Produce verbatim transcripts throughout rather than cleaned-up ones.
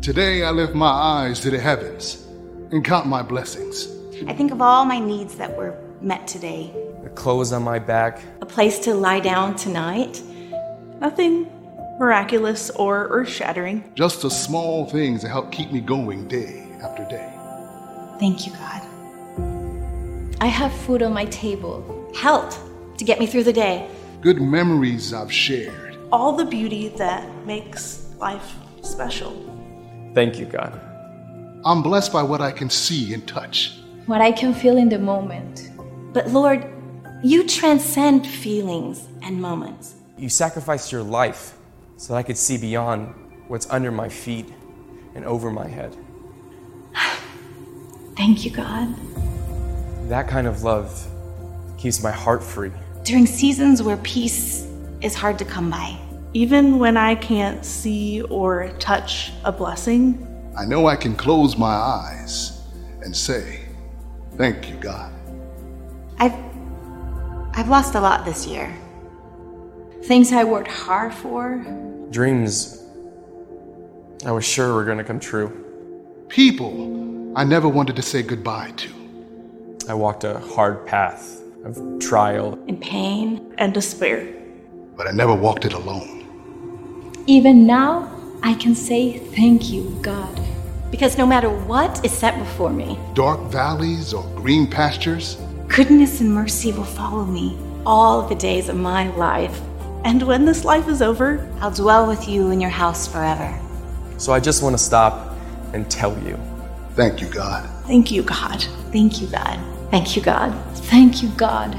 Today I lift my eyes to the heavens and count my blessings. I think of all my needs that were met today. The clothes on my back. A place to lie down tonight. Nothing miraculous or earth-shattering. Just the small things that help keep me going day after day. Thank you, God. I have food on my table. Health to get me through the day. Good memories I've shared. All the beauty that makes life special. Thank you, God. I'm blessed by what I can see and touch. What I can feel in the moment. But Lord, you transcend feelings and moments. You sacrificed your life so that I could see beyond what's under my feet and over my head. Thank you, God. That kind of love keeps my heart free. During seasons where peace is hard to come by. Even when I can't see or touch a blessing, I know I can close my eyes and say, thank you, God. I've, I've lost a lot this year. Things I worked hard for. Dreams I was sure were going to come true. People I never wanted to say goodbye to. I walked a hard path of trial and pain and despair. But I never walked it alone. Even now, I can say thank you, God. Because no matter what is set before me, dark valleys or green pastures, goodness and mercy will follow me all the days of my life. And when this life is over, I'll dwell with you in your house forever. So I just want to stop and tell you. Thank you, God. Thank you, God. Thank you, God. Thank you, God. Thank you, God.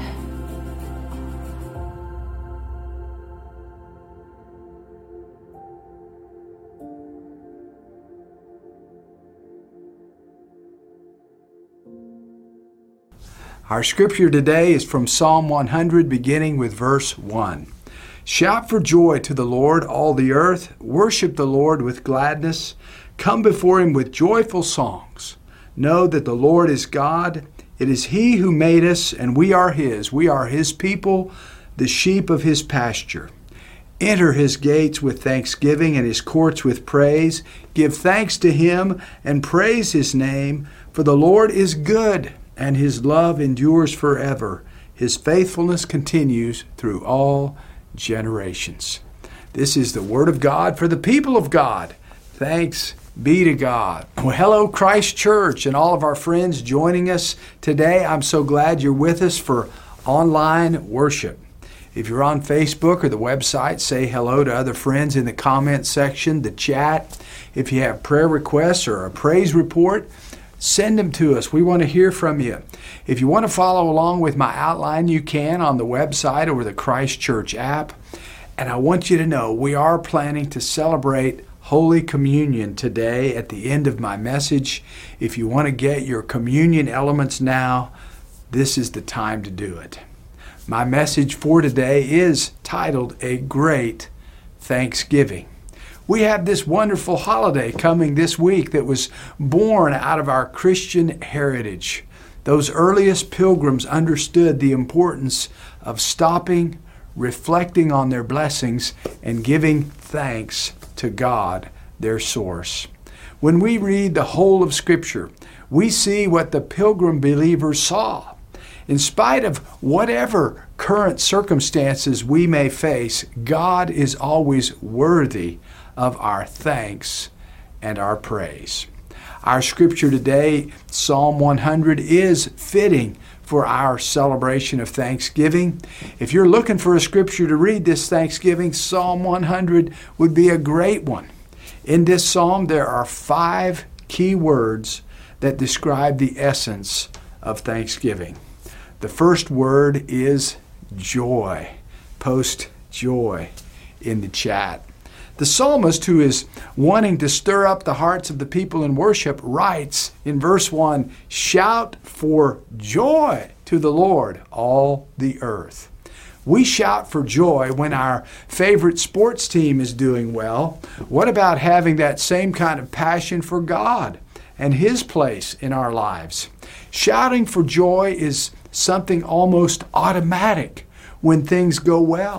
Our scripture today is from Psalm one hundred, beginning with verse one. Shout for joy to the Lord, all the earth. Worship the Lord with gladness. Come before him with joyful songs. Know that the Lord is God. It is he who made us, and we are his. We are his people, the sheep of his pasture. Enter his gates with thanksgiving and his courts with praise. Give thanks to him and praise his name, for the Lord is good, and his love endures forever. His faithfulness continues through all generations. This is the word of God for the people of God. Thanks be to God. Well, hello, Christ Church, and all of our friends joining us today. I'm so glad you're with us for online worship. If you're on Facebook or the website, say hello to other friends in the comment section, the chat. If you have prayer requests or a praise report, send them to us. We want to hear from you. If you want to follow along with my outline, you can on the website or the Christ Church app. And I want you to know we are planning to celebrate Holy Communion today at the end of my message. If you want to get your communion elements now, this is the time to do it. My message for today is titled A Great Thanksgiving. We have this wonderful holiday coming this week that was born out of our Christian heritage. Those earliest pilgrims understood the importance of stopping, reflecting on their blessings, and giving thanks to God, their source. When we read the whole of Scripture, we see what the pilgrim believers saw. In spite of whatever current circumstances we may face, God is always worthy of our thanks and our praise. Our scripture today, Psalm one hundred, is fitting for our celebration of Thanksgiving. If you're looking for a scripture to read this Thanksgiving, Psalm one hundred would be a great one. In this psalm, there are five key words that describe the essence of Thanksgiving. The first word is joy. Post joy in the chat. The psalmist, who is wanting to stir up the hearts of the people in worship, writes in verse one, shout for joy to the Lord, all the earth. We shout for joy when our favorite sports team is doing well. What about having that same kind of passion for God and his place in our lives? Shouting for joy is something almost automatic when things go well.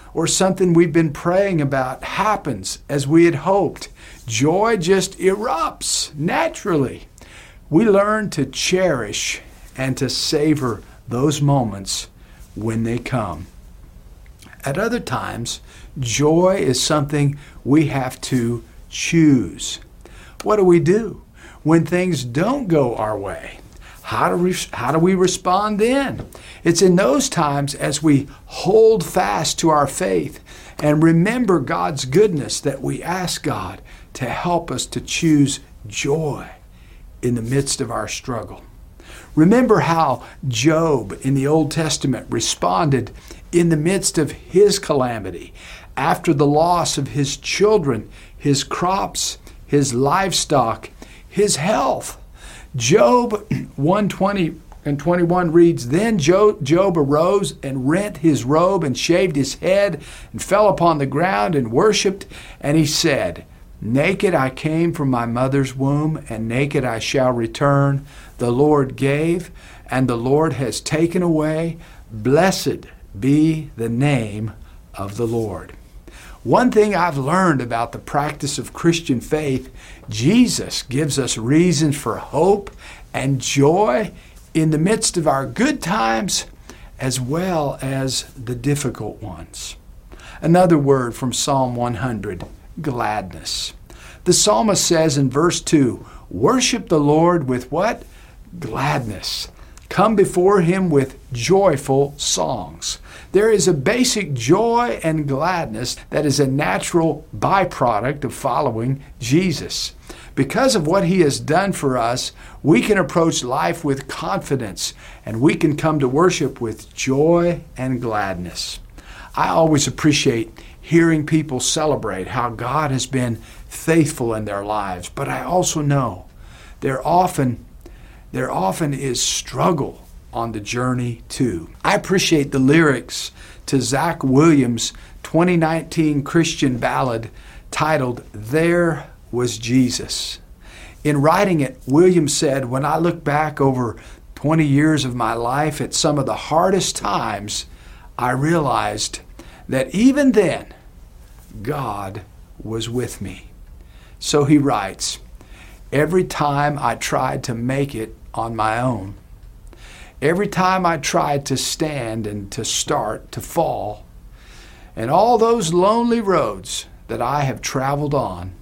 or something we've been praying about happens as we had hoped, joy just erupts naturally. We learn to cherish and to savor those moments when they come. At other times, joy is something we have to choose. What do we do when things don't go our way? How do we, how do we respond then? It's in those times as we hold fast to our faith and remember God's goodness that we ask God to help us to choose joy in the midst of our struggle. Remember how Job in the Old Testament responded in the midst of his calamity, after the loss of his children, his crops, his livestock, his health. Job one twenty and twenty-one reads, Then Job, Job arose and rent his robe and shaved his head and fell upon the ground and worshipped. And he said, Naked I came from my mother's womb, and naked I shall return. The Lord gave, and the Lord has taken away. Blessed be the name of the Lord. One thing I've learned about the practice of Christian faith, Jesus gives us reasons for hope and joy in the midst of our good times as well as the difficult ones. Another word from Psalm one hundred, gladness. The psalmist says in verse two, worship the Lord with what? Gladness. Come before him with joyful songs. There is a basic joy and gladness that is a natural byproduct of following Jesus. Because of what he has done for us, we can approach life with confidence, and we can come to worship with joy and gladness. I always appreciate hearing people celebrate how God has been faithful in their lives, but I also know there often, there often is struggle on the journey too. I appreciate the lyrics to Zach Williams' twenty nineteen Christian ballad titled, There Was Jesus. In writing it, Williams said, when I look back over twenty years of my life at some of the hardest times, I realized that even then, God was with me. So he writes, every time I tried to make it on my own, every time I tried to stand and to start to fall, and all those lonely roads that I have traveled on,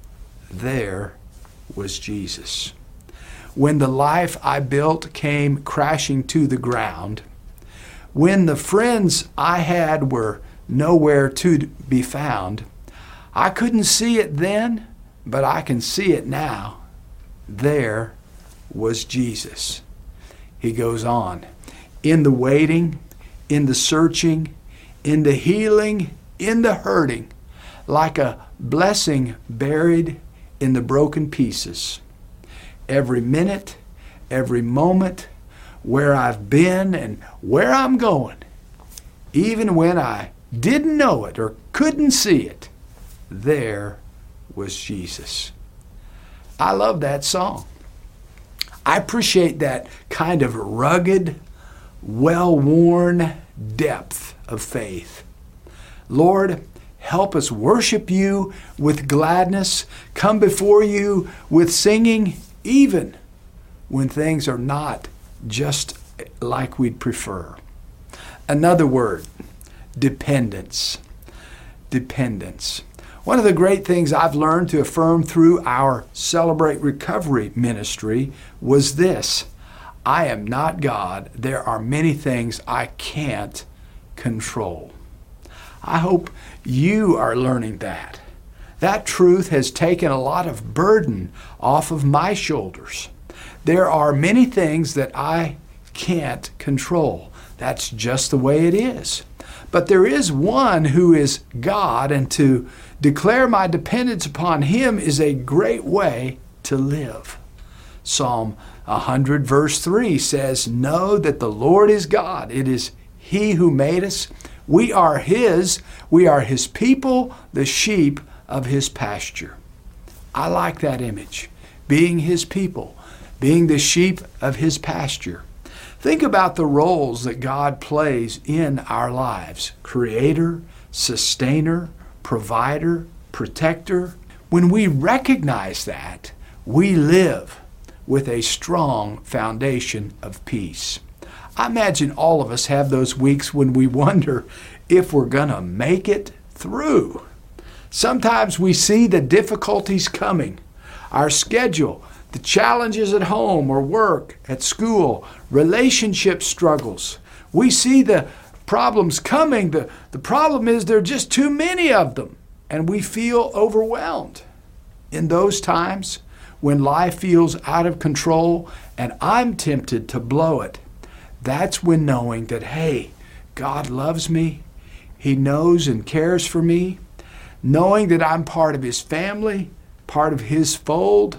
there was Jesus. When the life I built came crashing to the ground, when the friends I had were nowhere to be found, I couldn't see it then, but I can see it now. There was Jesus. He goes on, in the waiting, in the searching, in the healing, in the hurting, like a blessing buried in the broken pieces. Every minute, every moment, where I've been and where I'm going, even when I didn't know it or couldn't see it, there was Jesus. I love that song. I appreciate that kind of rugged, well-worn depth of faith. Lord, help us worship you with gladness, come before you with singing, even when things are not just like we'd prefer. Another word, dependence. Dependence. One of the great things I've learned to affirm through our Celebrate Recovery ministry was this: I am not God. There are many things I can't control. I hope you are learning that. That truth has taken a lot of burden off of my shoulders. There are many things that I can't control. That's just the way it is. But there is one who is God, and to declare my dependence upon him is a great way to live. Psalm one hundred verse three says, know that the Lord is God. It is he who made us. We are his. We are his people, the sheep of his pasture. I like that image, being his people, being the sheep of his pasture. Think about the roles that God plays in our lives: creator, sustainer, provider, protector. When we recognize that, we live with a strong foundation of peace. I imagine all of us have those weeks when we wonder if we're going to make it through. Sometimes we see the difficulties coming, our schedule, the challenges at home or work, at school, relationship struggles. We see the problems coming. The, the problem is there are just too many of them, and we feel overwhelmed. In those times when life feels out of control and I'm tempted to blow it, that's when knowing that, hey, God loves me, He knows and cares for me, knowing that I'm part of His family, part of His fold,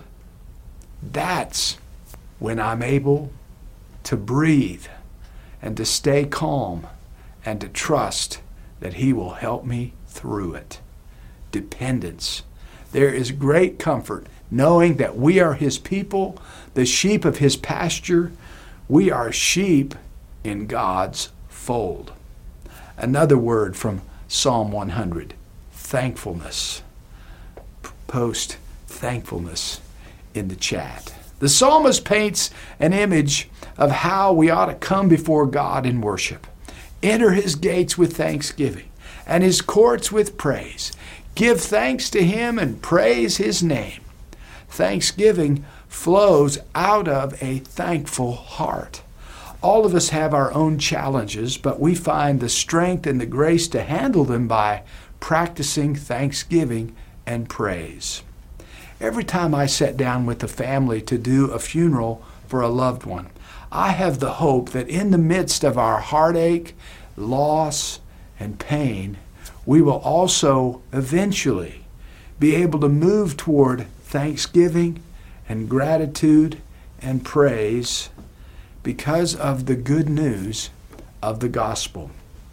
that's when I'm able to breathe and to stay calm and to trust that He will help me through it. Dependence. There is great comfort knowing that we are His people, the sheep of His pasture. We are sheep in God's fold. Another word from Psalm one hundred, thankfulness. Post thankfulness in the chat. The psalmist paints an image of how we ought to come before God in worship. Enter His gates with thanksgiving and His courts with praise. Give thanks to Him and praise His name. Thanksgiving flows out of a thankful heart. All of us have our own challenges, but we find the strength and the grace to handle them by practicing thanksgiving and praise. Every time I sit down with the family to do a funeral for a loved one, I have the hope that in the midst of our heartache, loss, and pain, we will also eventually be able to move toward thanksgiving and gratitude and praise because of the good news of the gospel.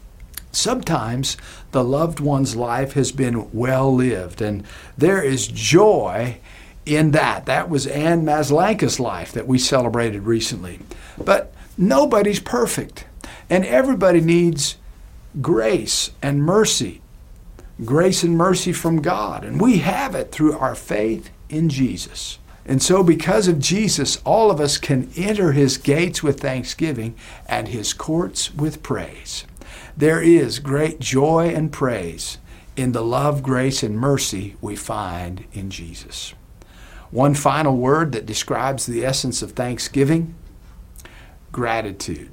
Sometimes the loved one's life has been well lived, and there is joy in that. That was Anne Maslanka's life that we celebrated recently. But nobody's perfect, and everybody needs grace and mercy. Grace and mercy from God, and we have it through our faith in Jesus. And so because of Jesus, all of us can enter His gates with thanksgiving and His courts with praise. There is great joy and praise in the love, grace, and mercy we find in Jesus. One final word that describes the essence of thanksgiving: gratitude.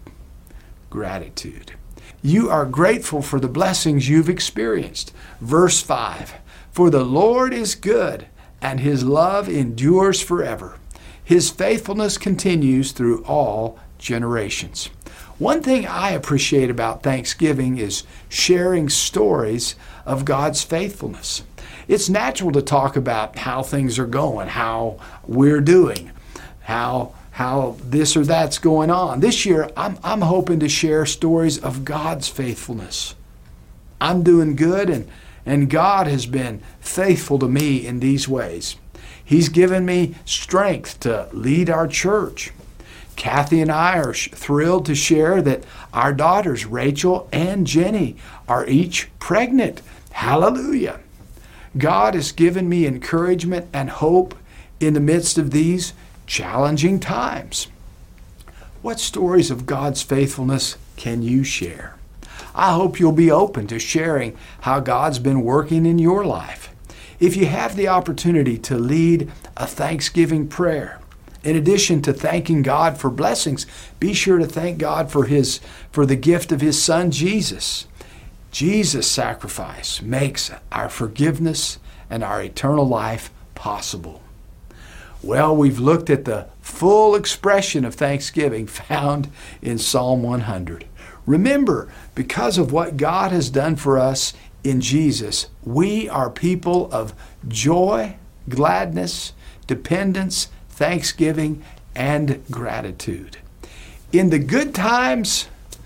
Gratitude. You are grateful for the blessings you've experienced. Verse five, for the Lord is good, and His love endures forever. His faithfulness continues through all generations. One thing I appreciate about Thanksgiving is sharing stories of God's faithfulness. It's natural to talk about how things are going, how we're doing, how how this or that's going on. This year, I'm, I'm hoping to share stories of God's faithfulness. I'm doing good, and, and God has been faithful to me in these ways. He's given me strength to lead our church. Kathy and I are sh- thrilled to share that our daughters, Rachel and Jenny, are each pregnant. Hallelujah. God has given me encouragement and hope in the midst of these challenging times. What stories of God's faithfulness can you share? I hope you'll be open to sharing how God's been working in your life. If you have the opportunity to lead a Thanksgiving prayer, in addition to thanking God for blessings, be sure to thank God for his for the gift of His Son, Jesus. Jesus' sacrifice makes our forgiveness and our eternal life possible. Well, we've looked at the full expression of thanksgiving found in Psalm one hundred. Remember, because of what God has done for us in Jesus, we are people of joy, gladness, dependence, thanksgiving, and gratitude. In the good times,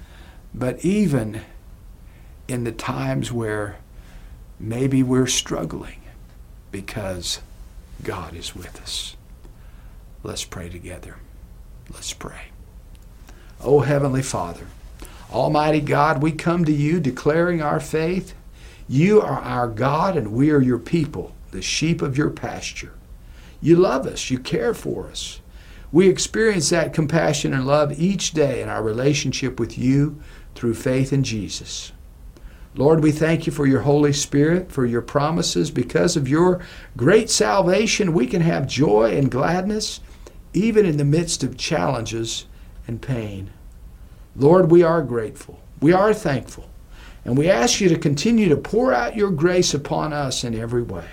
but even in the times where maybe we're struggling, because God is with us. Let's pray together. Let's pray. Oh, Heavenly Father, Almighty God, we come to You declaring our faith You are our God, and we are your people, the sheep of your pasture. You love us. You care for us. We experience that compassion and love each day in our relationship with you through faith in Jesus. Lord, we thank you for your Holy Spirit, for your promises. Because of your great salvation, we can have joy and gladness, even in the midst of challenges and pain. Lord, we are grateful. We are thankful. And we ask you to continue to pour out your grace upon us in every way.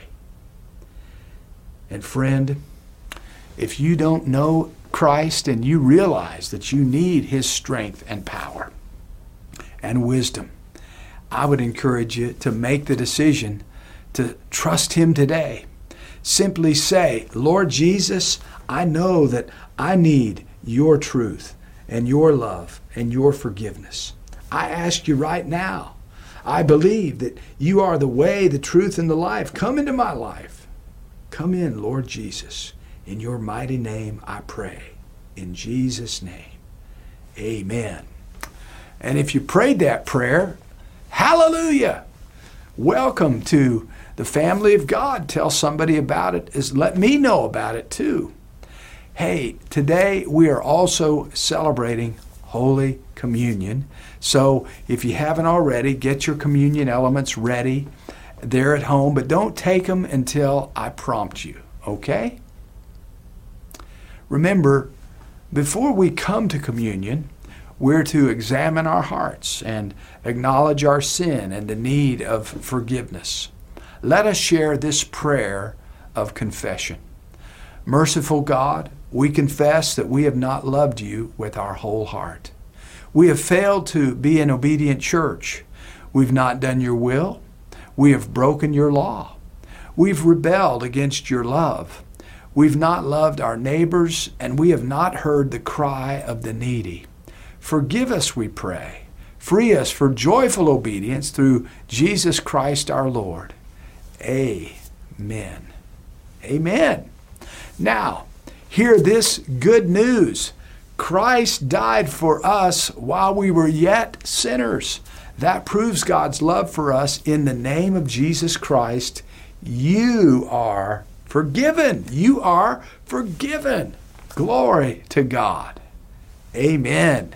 And friend, if you don't know Christ and you realize that you need his strength and power and wisdom, I would encourage you to make the decision to trust him today. Simply say, Lord Jesus, I know that I need your truth and your love and your forgiveness. I ask you right now, I believe that you are the way, the truth, and the life. Come into my life. Come in, Lord Jesus. In your mighty name I pray. In Jesus' name, amen. And if you prayed that prayer, hallelujah! Welcome to the family of God. Tell somebody about it. Is let me know about it too. Hey, today we are also celebrating Holy Communion. So if you haven't already, get your communion elements ready. They're at home, but don't take them until I prompt you, okay? Remember, before we come to communion, we're to examine our hearts and acknowledge our sin and the need of forgiveness. Let us share this prayer of confession. Merciful God, we confess that we have not loved you with our whole heart. We have failed to be an obedient church. We've not done your will. We have broken your law. We've rebelled against your love. We've not loved our neighbors, and we have not heard the cry of the needy. Forgive us, we pray. Free us for joyful obedience through Jesus Christ our Lord. Amen. Amen. Now, hear this good news. Christ died for us while we were yet sinners. That proves God's love for us. In the name of Jesus Christ, you are forgiven. You are forgiven. Glory to God. Amen.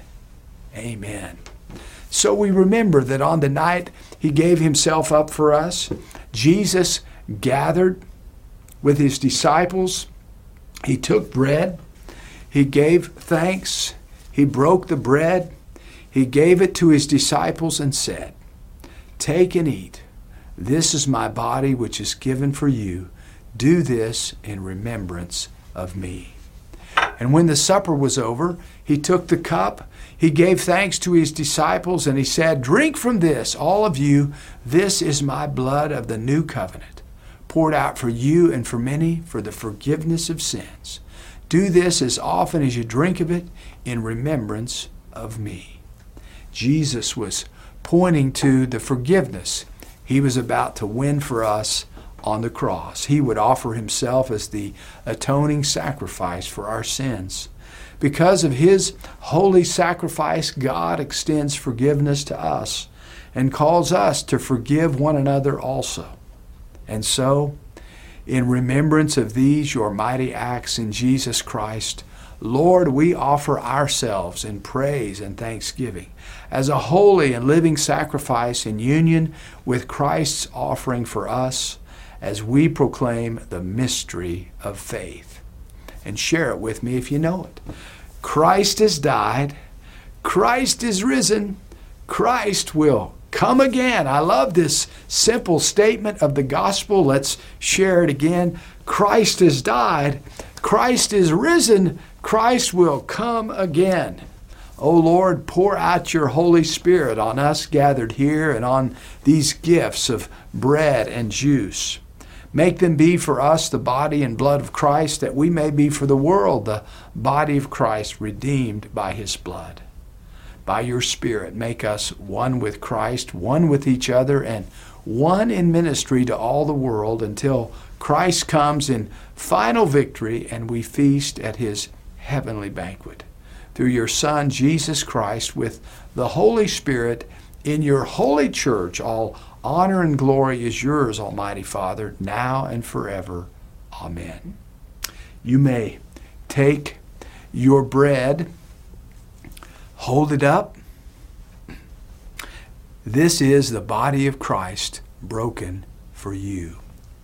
Amen. So we remember that on the night he gave himself up for us, Jesus gathered with his disciples. He took bread. He gave thanks. He broke the bread. He gave it to his disciples and said, "Take and eat. This is my body which is given for you. Do this in remembrance of me." And when the supper was over, he took the cup. He gave thanks to his disciples and he said, "Drink from this, all of you. This is my blood of the new covenant, poured out for you and for many for the forgiveness of sins. Do this as often as you drink of it in remembrance of me." Jesus was pointing to the forgiveness he was about to win for us on the cross. He would offer himself as the atoning sacrifice for our sins. Because of his holy sacrifice, God extends forgiveness to us and calls us to forgive one another also. And so, in remembrance of these your mighty acts in Jesus Christ, Lord, we offer ourselves in praise and thanksgiving as a holy and living sacrifice in union with Christ's offering for us as we proclaim the mystery of faith. And share it with me if you know it. Christ has died. Christ is risen. Christ will come again. I love this simple statement of the gospel. Let's share it again. Christ has died. Christ is risen. Christ will come again. O Lord, pour out your Holy Spirit on us gathered here and on these gifts of bread and juice. Make them be for us the body and blood of Christ, that we may be for the world the body of Christ redeemed by his blood. By your Spirit, make us one with Christ, one with each other, and one in ministry to all the world until Christ comes in final victory and we feast at his heavenly banquet. Through your Son, Jesus Christ, with the Holy Spirit, in your holy church, all Honor and glory is yours, Almighty Father, now and forever. Amen. You may take your bread, hold it up. This is the body of Christ broken for you.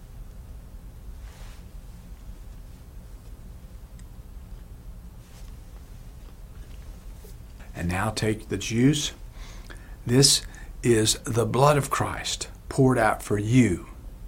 And now take the juice. This is the blood of Christ poured out for you.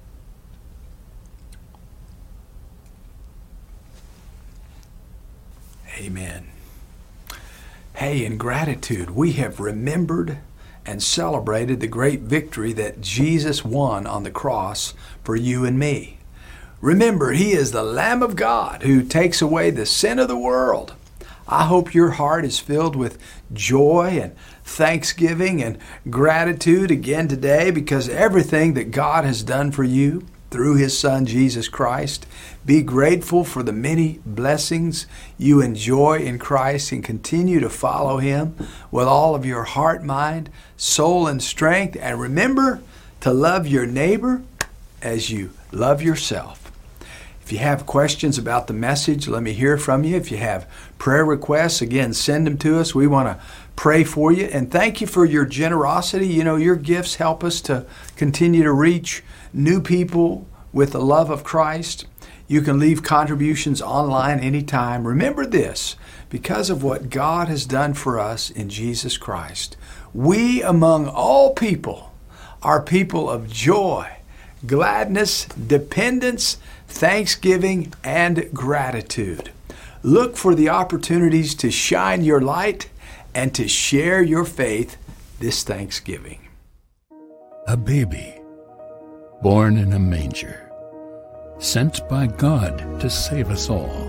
Amen. Hey, in gratitude, we have remembered and celebrated the great victory that Jesus won on the cross for you and me. Remember, He is the Lamb of God who takes away the sin of the world. I hope your heart is filled with joy and thanksgiving and gratitude again today because everything that God has done for you through His Son, Jesus Christ. Be grateful for the many blessings you enjoy in Christ and continue to follow Him with all of your heart, mind, soul, and strength. And remember to love your neighbor as you love yourself. If you have questions about the message, let me hear from you. If you have prayer requests, again, send them to us. We want to pray for you. And thank you for your generosity. You know, your gifts help us to continue to reach new people with the love of Christ. You can leave contributions online anytime. Remember this, because of what God has done for us in Jesus Christ, we among all people are people of joy, gladness, dependence, thanksgiving, and gratitude. Look for the opportunities to shine your light and to share your faith this Thanksgiving. A baby born in a manger, sent by God to save us all.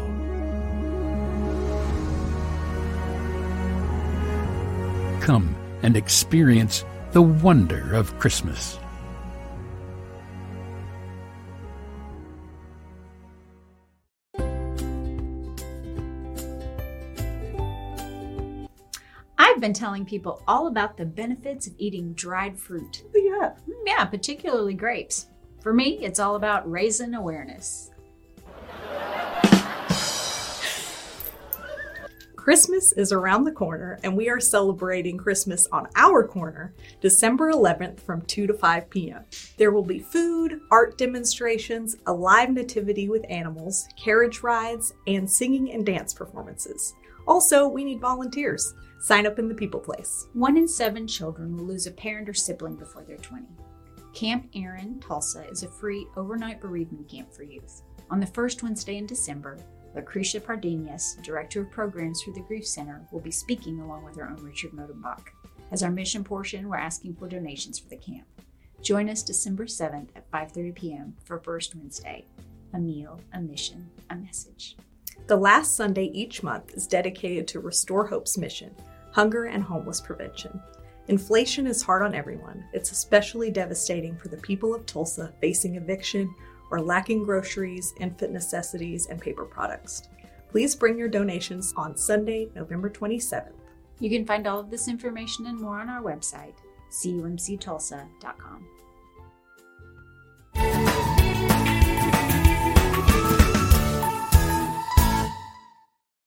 Come and experience the wonder of Christmas. I've been telling people all about the benefits of eating dried fruit. Yeah. Yeah, particularly grapes. For me, it's all about raising awareness. Christmas is around the corner, and we are celebrating Christmas on our corner, December eleventh from two to five p.m. There will be food, art demonstrations, a live nativity with animals, carriage rides, and singing and dance performances. Also, we need volunteers. Sign up in the People Place. One in seven children will lose a parent or sibling before they're twenty. Camp Aaron, Tulsa is a free overnight bereavement camp for youth. On the first Wednesday in December, Lucretia Pardenas, Director of Programs for the Grief Center, will be speaking along with our own Richard Modenbach. As our mission portion, we're asking for donations for the camp. Join us December seventh at five thirty p.m. for First Wednesday. A meal, a mission, a message. The last Sunday each month is dedicated to Restore Hope's mission, hunger and homeless prevention. Inflation is hard on everyone. It's especially devastating for the people of Tulsa facing eviction or lacking groceries, infant necessities, and paper products. Please bring your donations on Sunday, November twenty-seventh. You can find all of this information and more on our website, C U M C tulsa dot com.